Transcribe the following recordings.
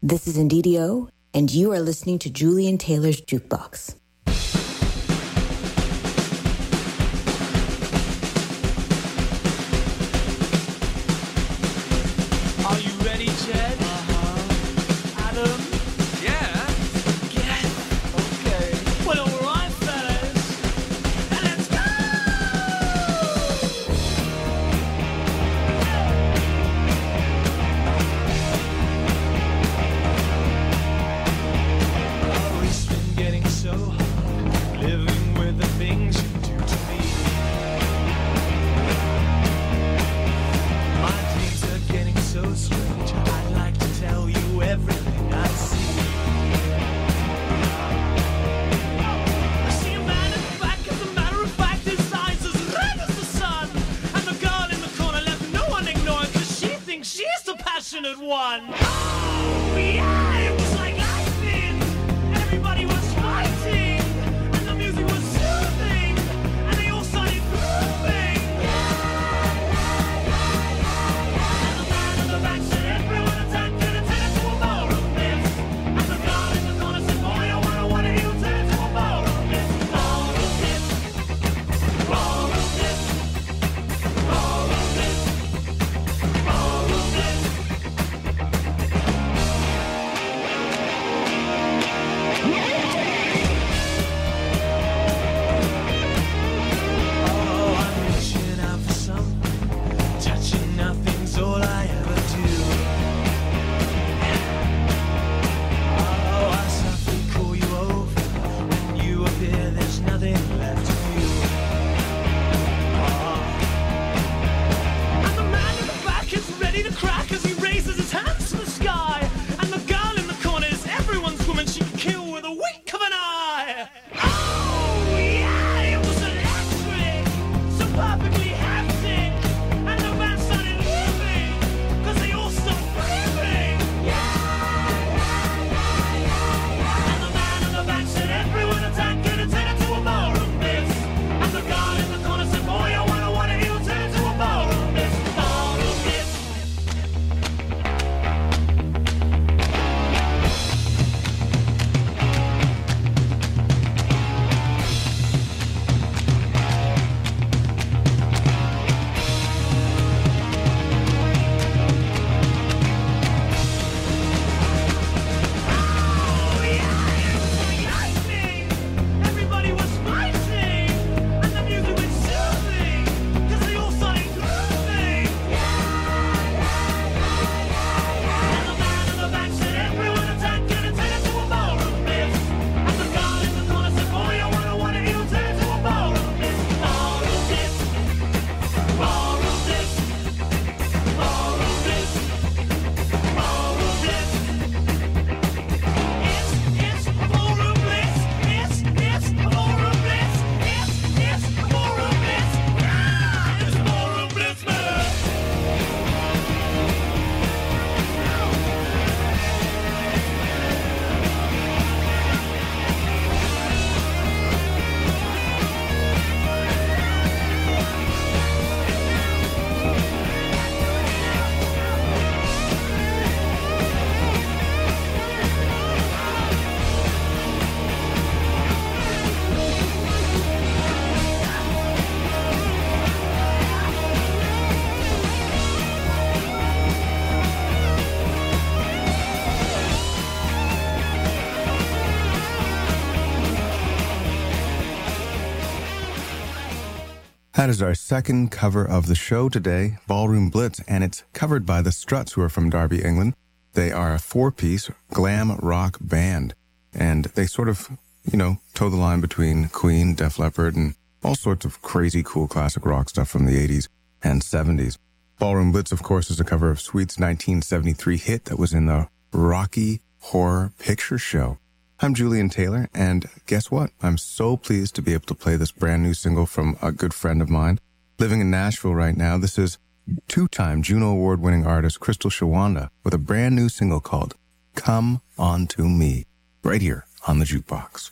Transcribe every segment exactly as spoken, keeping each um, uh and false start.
This is Indidio, and you are listening to Julian Taylor's Jukebox. Are you ready, Jed? Uh-huh. Adam? Yeah. Yeah. Okay. Well, all right, fellas. And let's go! Oh, it's been getting so hard, living with the things you do to me. My dreams are getting so strange. I'd like to tell you everything I see. I see a man in the back, as a matter of fact, his eyes as red as the sun. And the girl in the corner left no one ignored, cause she thinks she's the passionate one. Oh, yeah, it was like lightning. Everybody was fighting, and the music was soothing, and they all started grooving. And the man in the back said, everyone attack, turn it, turn it to a ballroom dance. And the girl in the corner said, boy, I wanna, wanna hear you turn it to a ballroom dance. Ballroom dance, ballroom dance, ballroom dance, ballroom dance. Oh, I'm reaching out for something, touching nothing's all I ever do. Oh, I softly call you over, when you appear, there's nothing left of you. Oh. And the man in the back is ready to crack as he raises his hands to the sky. And the girl in the corner is everyone's woman, she can kill with a wink of an eye. Oh, yeah, it was electric, so perfectly hectic. And the band started leaving, cause they all stopped breathing. And the man in the back said, everyone attack, turn it, turn it to a ballroom dance. And the girl in the corner said, boy, I wanna, wanna hear you turn it to a ballroom dance. Ballroom dance. Oh, yeah, it was like lightning. Everybody was fighting, and the music was soothing, cause they all started grooving. And the man in the back said, everyone attack, turn it, turn it to a ballroom dance. And the girl in the corner said, boy, I wanna, wanna hear you turn it to a ballroom dance. Ballroom dance, ballroom dance, ballroom dance, ballroom dance. It's, it's a ballroom blitz. It's, it's a ballroom blitz. It's, it's a ballroom blitz. Ah, it's a ballroom blitz, man. That is our second cover of the show today, Ballroom Blitz, and it's covered by the Struts, who are from Derby, England. They are a four-piece glam rock band, and they sort of, you know, toe the line between Queen, Def Leppard, and all sorts of crazy cool classic rock stuff from the eighties and seventies. Ballroom Blitz, of course, is a cover of Sweet's nineteen seventy-three hit that was in the Rocky Horror Picture Show. I'm Julian Taylor, and guess what? I'm so pleased to be able to play this brand new single from a good friend of mine. Living in Nashville right now, this is two-time Juno Award-winning artist Crystal Shawanda with a brand new single called Come On To Me, right here on the Jukebox.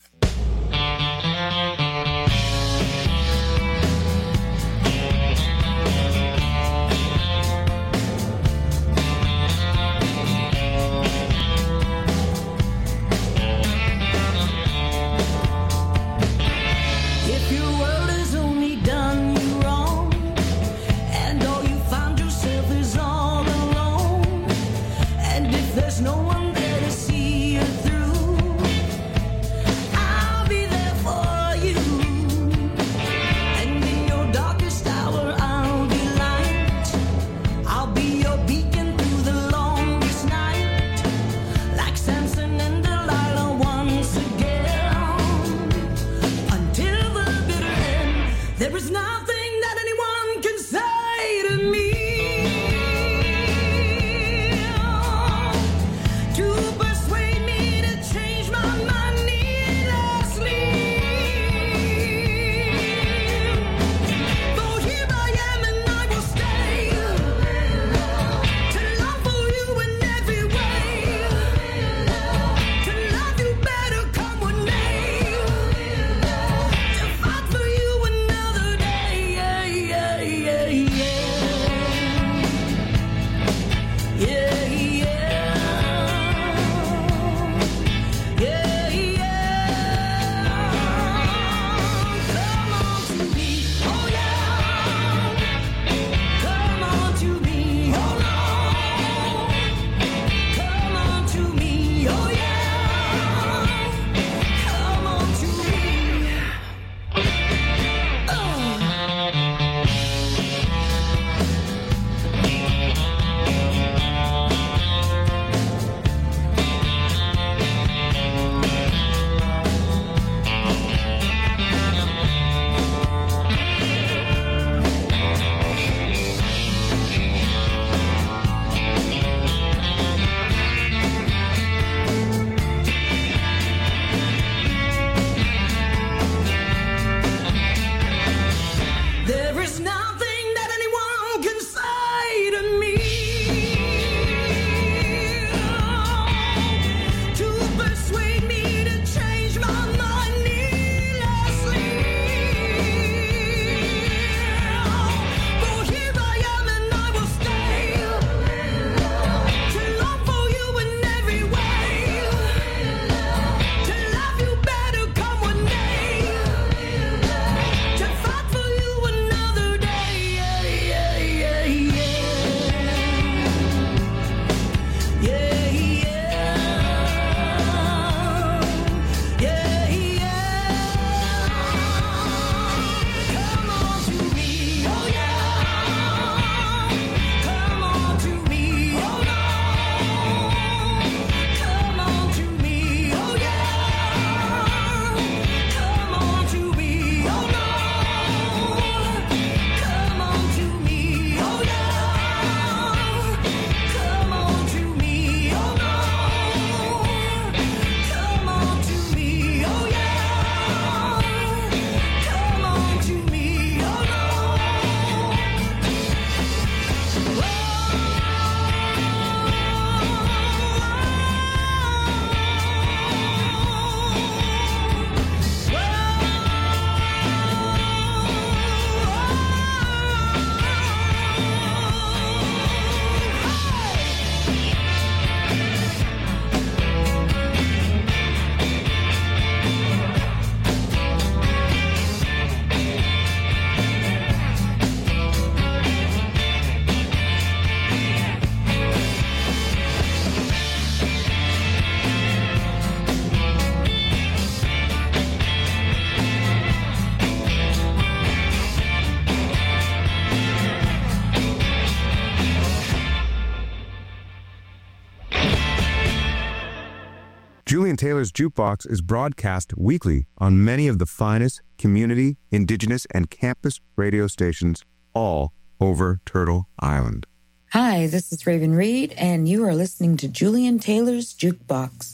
Julian Taylor's Jukebox is broadcast weekly on many of the finest community, indigenous, and campus radio stations all over Turtle Island. Hi, this is Raven Reed, and you are listening to Julian Taylor's Jukebox.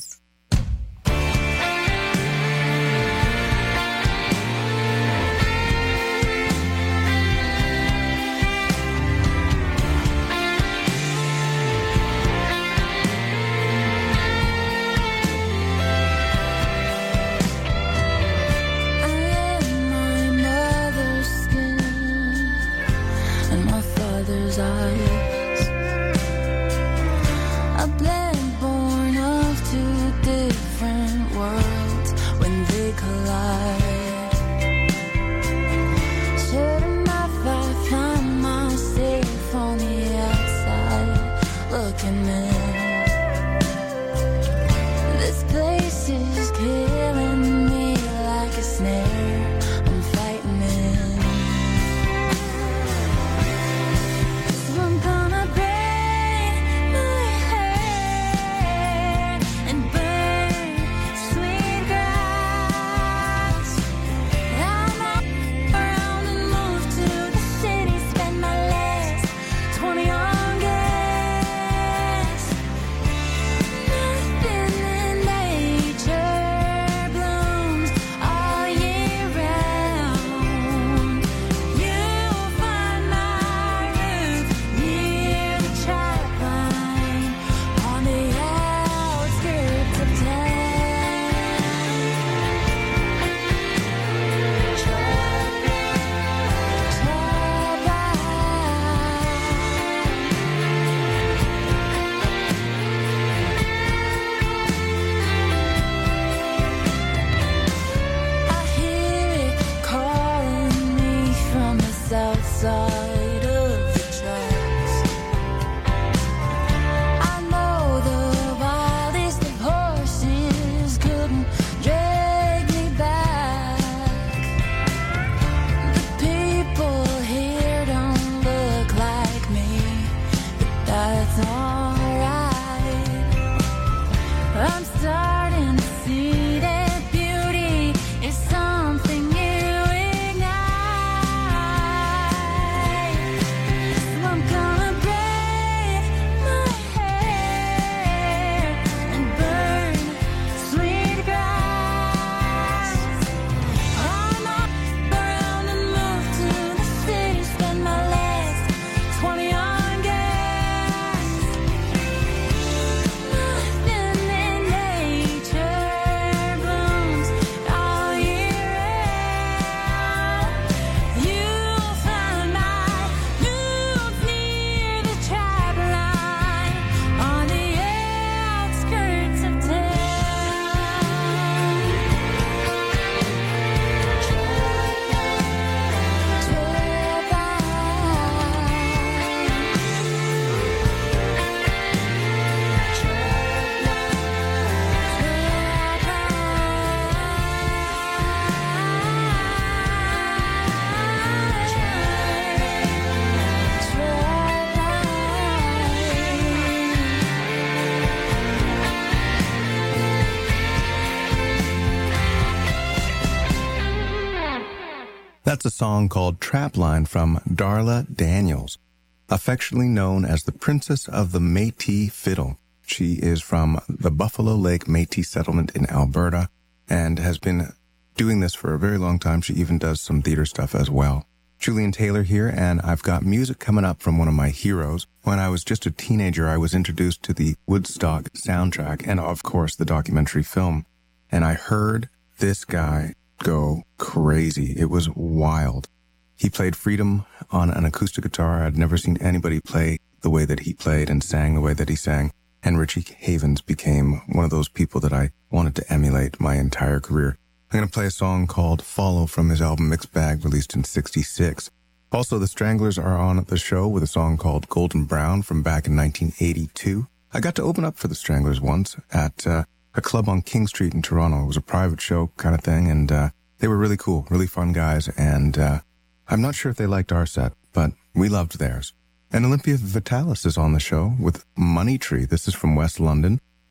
That's a song called Trapline from Darla Daniels, affectionately known as the Princess of the Métis Fiddle. She is from the Buffalo Lake Métis settlement in Alberta and has been doing this for a very long time. She even does some theater stuff as well. Julian Taylor here, and I've got music coming up from one of my heroes. When I was just a teenager, I was introduced to the Woodstock soundtrack and, of course, the documentary film. And I heard this guy go crazy. It was wild. He played Freedom on an acoustic guitar. I'd never seen anybody play the way that he played and sang the way that he sang. And Richie Havens became one of those people that I wanted to emulate my entire career. I'm going to play a song called Follow from his album Mixed Bag, released in sixty-six. Also, the Stranglers are on the show with a song called Golden Brown from back in nineteen eighty-two. I got to open up for the Stranglers once at uh, a club on King Street in Toronto. It was a private show kind of thing, and uh, they were really cool, really fun guys, and uh, I'm not sure if they liked our set, but we loved theirs. And Olympia Vitalis is on the show with Money Tree. This is from West London,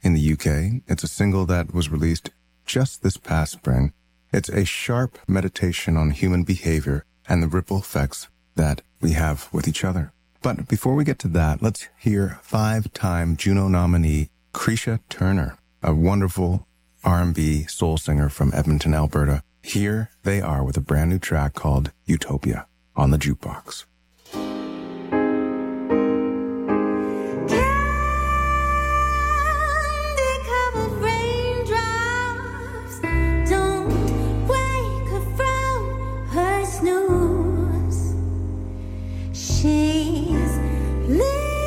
in the U K. It's a single that was released just this past spring. It's a sharp meditation on human behavior and the ripple effects that we have with each other. But before we get to that, let's hear five-time Juno nominee Creisha Turner, a wonderful R and B soul singer from Edmonton, Alberta. Here they are with a brand new track called Utopia on the Jukebox. She's living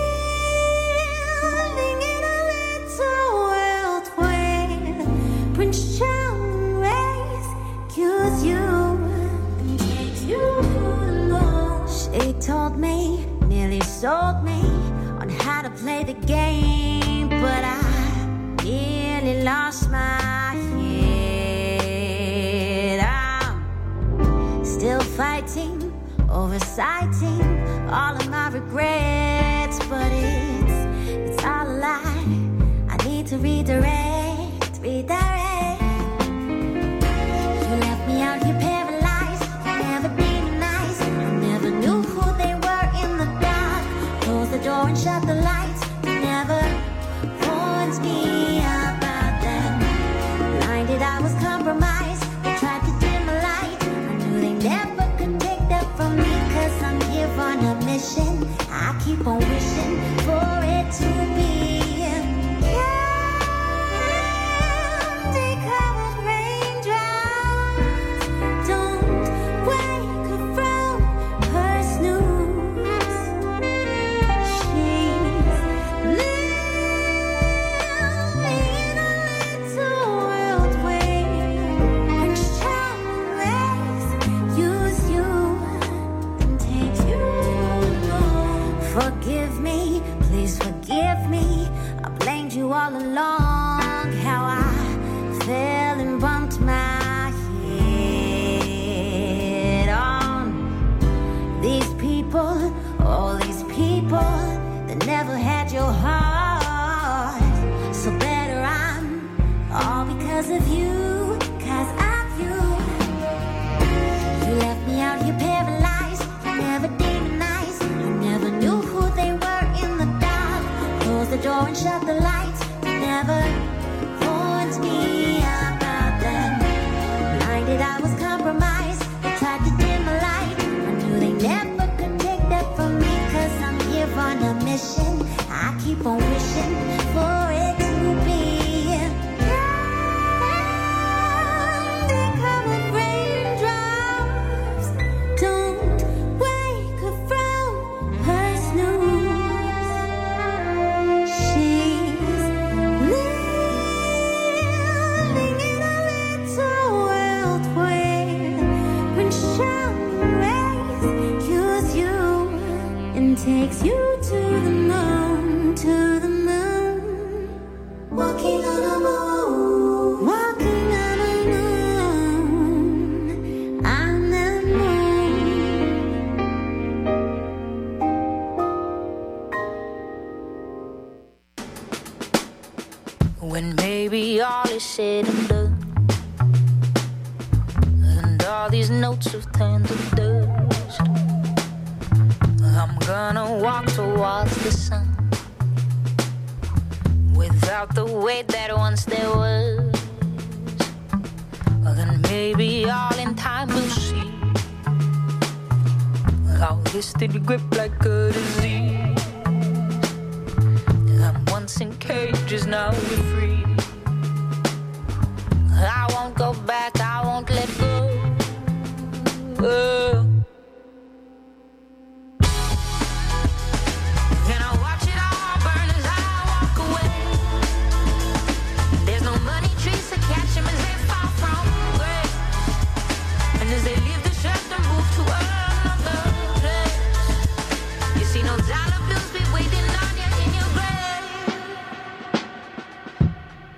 in a little world where Prince Charming rescues you and takes you along. She told me, nearly sold me on how to play the game, but I nearly lost my head. I'm still fighting, oversighting all of my regrets, but it's it's all a lie. I need to redirect, redirect. You left me out here paralyzed, never demonized. I never knew who they were in the dark. Close the door and shut the lights. You never warned me about them. Blinded, I was compromised. They tried to dim the light. I knew they never could take that from me, 'cause I'm here on a mission. I keep on wishing for it to be candy-covered raindrops. Don't wake her from her snooze. She's living in a little world where Prince Charming use you and take you. Forgive me, please forgive me. I blamed you all along. How I fell and bumped my head on these people, all these people that never had your heart. So better I'm all because of you, 'cause of you. You left me out here paralyzed, never demonized. I never knew who they were in the dark. Close the door and shut the lights. They never warned me about them. Blinded, I was compromised. They tried to dim the light. I knew they never could take that from me, 'cause I'm here on a mission. I keep on wishing for it to be candy-covered raindrops. Don't wake her from her snooze. She's living in a little world where Prince Charming rescues you and takes you to the moon, to the moon. Walking on a moon, walking on a moon, on the moon. When maybe all is said and done, and all these notes have turned to dust, I'm gonna walk towards the sun without the weight that once there was. Then maybe all in time we'll see how this did grip like a disease. I'm once in cages, now we're free. I won't go back, I won't let go. Oh. And I watch it all burn as I walk away. There's no money trees to catch them as they fall from grace. And as they leave the shelter, move to another place. You see no dollar bills be waiting on you in your grave.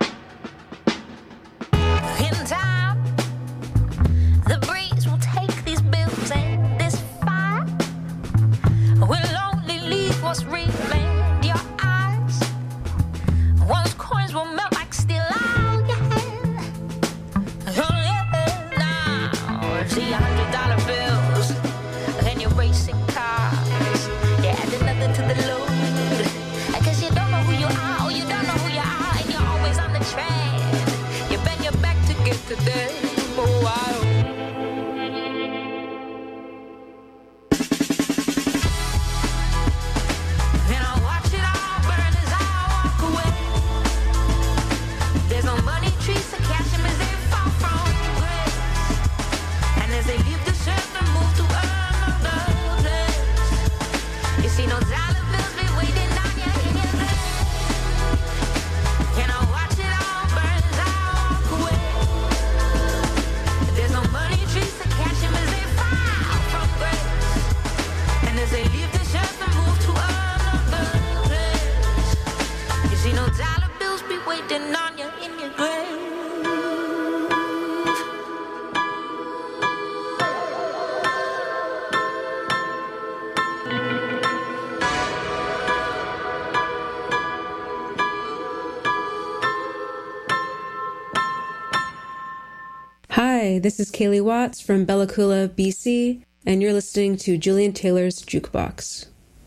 Hi, this is Kaylee Watts from Bella Coola, B C, and you're listening to Julian Taylor's Jukebox.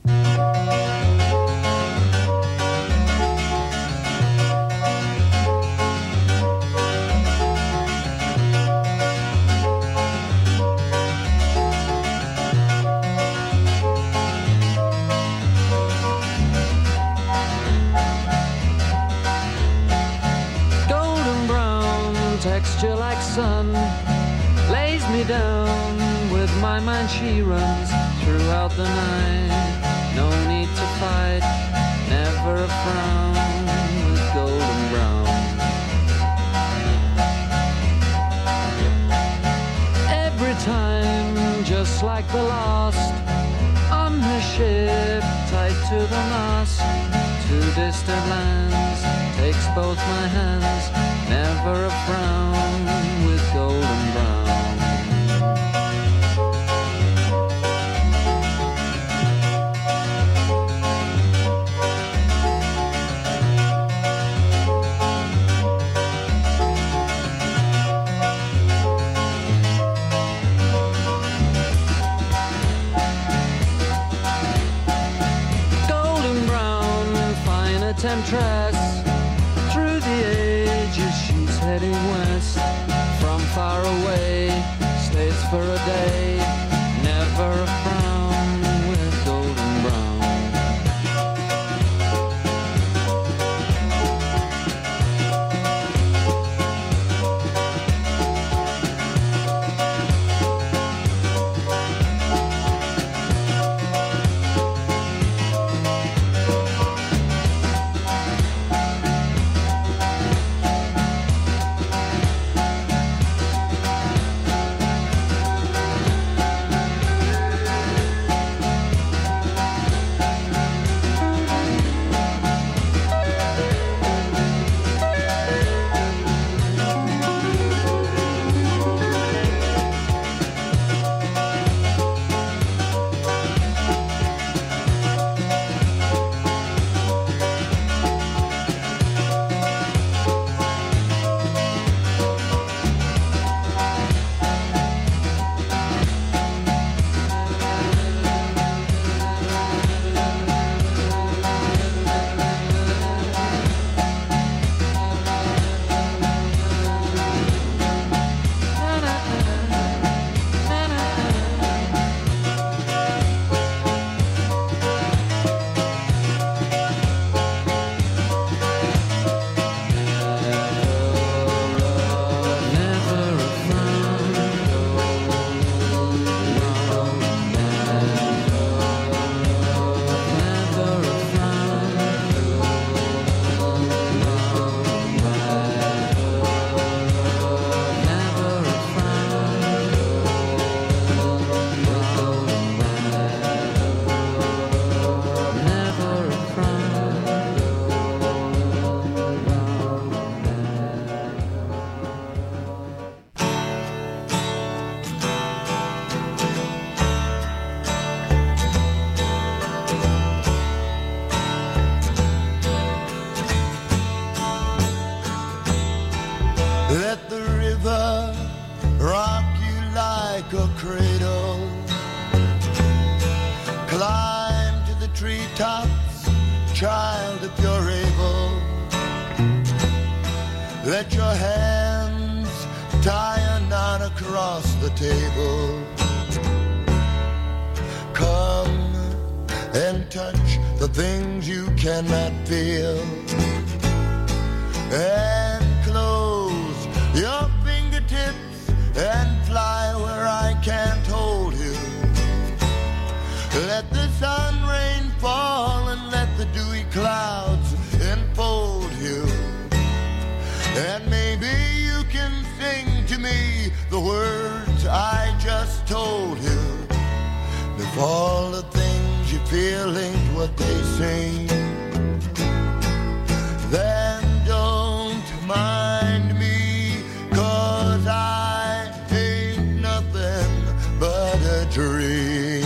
Golden brown, texture like sun, lays me down. With my mind she runs throughout the night. No need to fight, never a frown with golden brown. Every time, just like the last, on her ship, tied to the mast, to distant lands, takes both my hands, never a frown with golden brown. Temptress, through the ages she's heading west. From far away, stays for a day, never a frown with golden brown. Let the river rock you like a cradle. Climb to the treetops, child, if you're able. Let your hands tie a knot across the table. Come and touch the things you cannot feel. And close your fingertips and fly where I can't hold you. Let the sun rain fall and let the dewy clouds enfold you. And maybe you can sing to me the words I just told you. If all the things you feel ain't what they say, then don't mind me, 'cause I ain't nothing but a dream.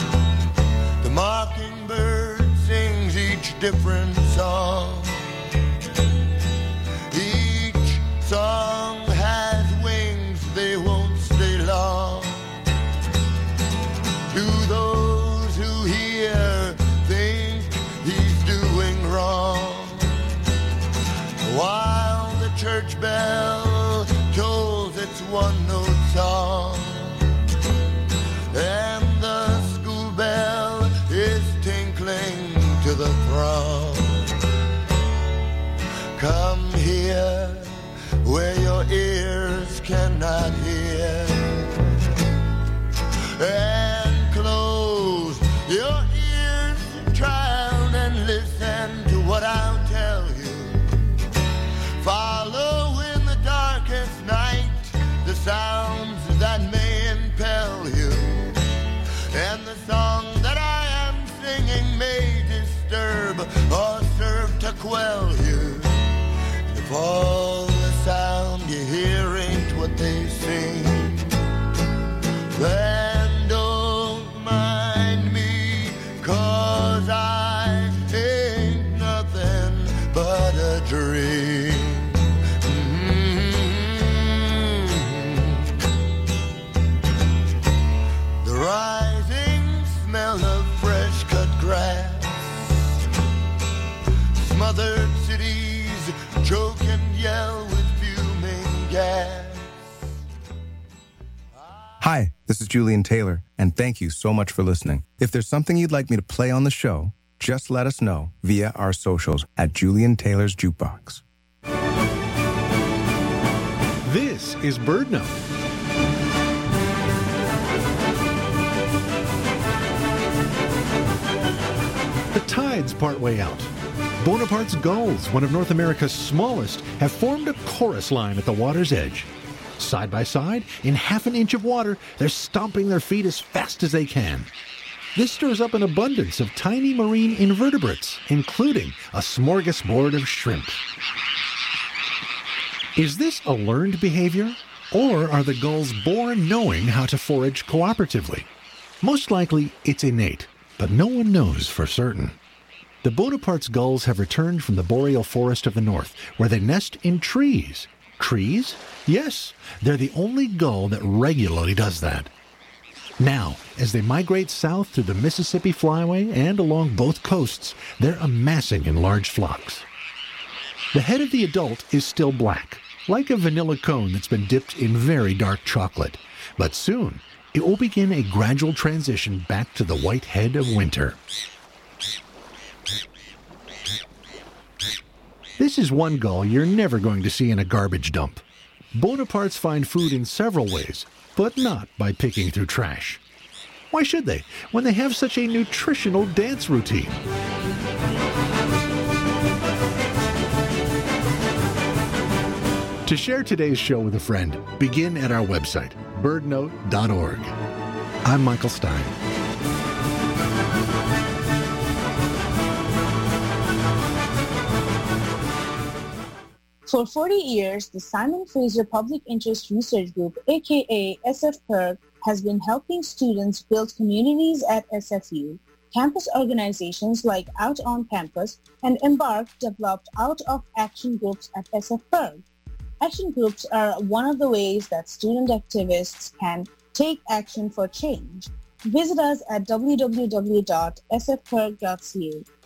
The mockingbird sings each different song. church bell tolls its one-note song, and the school bell is tinkling to the throng. Come here where your ears cannot hear, and close your ears, child, and listen to what I'll tell you. Follow in the darkest night the sounds that may impel you, and the song that I am singing may disturb or serve to quell you. If all the sound you hear ain't what they sing, then don't mind me, 'cause I ain't nothing but a dream. Rising smell of fresh cut grass, smothered cities choke and yell with fuming gas. Hi, this is Julian Taylor, and thank you so much for listening. If there's something you'd like me to play on the show, just let us know via our socials at Julian Taylor's Jukebox. This is Bird Note. The tide's partway out. Bonaparte's gulls, one of North America's smallest, have formed a chorus line at the water's edge. Side by side, in half an inch of water, they're stomping their feet as fast as they can. This stirs up an abundance of tiny marine invertebrates, including a smorgasbord of shrimp. Is this a learned behavior, or are the gulls born knowing how to forage cooperatively? Most likely, it's innate, but no one knows for certain. The Bonaparte's gulls have returned from the boreal forest of the north, where they nest in trees. Trees? Yes, they're the only gull that regularly does that. Now, as they migrate south through the Mississippi Flyway and along both coasts, they're amassing in large flocks. The head of the adult is still black, like a vanilla cone that's been dipped in very dark chocolate. But soon, it will begin a gradual transition back to the white head of winter. This is one gull you're never going to see in a garbage dump. Bonapartes find food in several ways, but not by picking through trash. Why should they, when they have such a nutritional dance routine? To share today's show with a friend, begin at our website, bird note dot org. I'm Michael Stein. For forty years, the Simon Fraser Public Interest Research Group, aka S F P I R G, has been helping students build communities at S F U. Campus organizations like Out on Campus and Embark developed out-of-action groups at S F P I R G. Action groups are one of the ways that student activists can take action for change. Visit us at w w w dot s f p i r g dot c a.